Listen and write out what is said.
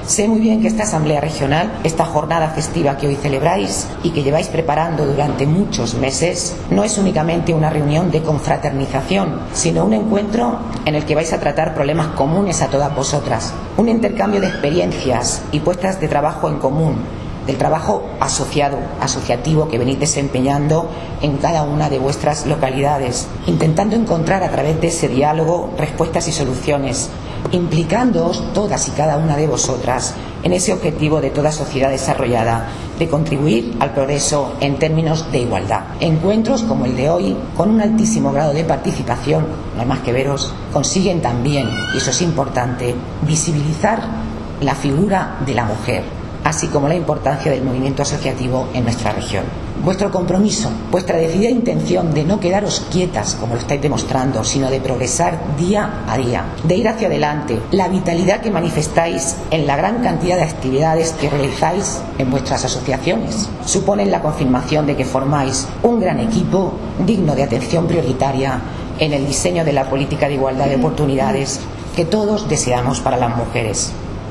Sé muy bien que esta Asamblea Regional, esta jornada festiva que hoy celebráis y que lleváis preparando durante muchos meses, no es únicamente una reunión de confraternización, sino un encuentro en el que vais a tratar problemas comunes a todas vosotras, un intercambio de experiencias y puestas de trabajo en común, del trabajo asociativo que venís desempeñando en cada una de vuestras localidades, intentando encontrar a través de ese diálogo respuestas y soluciones, implicándoos todas y cada una de vosotras en ese objetivo de toda sociedad desarrollada, de contribuir al progreso en términos de igualdad. Encuentros como el de hoy, con un altísimo grado de participación, no hay más que veros, consiguen también, y eso es importante, visibilizar la figura de la mujer, así como la importancia del movimiento asociativo en nuestra región. Vuestro compromiso, vuestra decidida intención de no quedaros quietas, como lo estáis demostrando, sino de progresar día a día, de ir hacia adelante, la vitalidad que manifestáis en la gran cantidad de actividades que realizáis en vuestras asociaciones, suponen la confirmación de que formáis un gran equipo digno de atención prioritaria en el diseño de la política de igualdad de oportunidades que todos deseamos para las mujeres.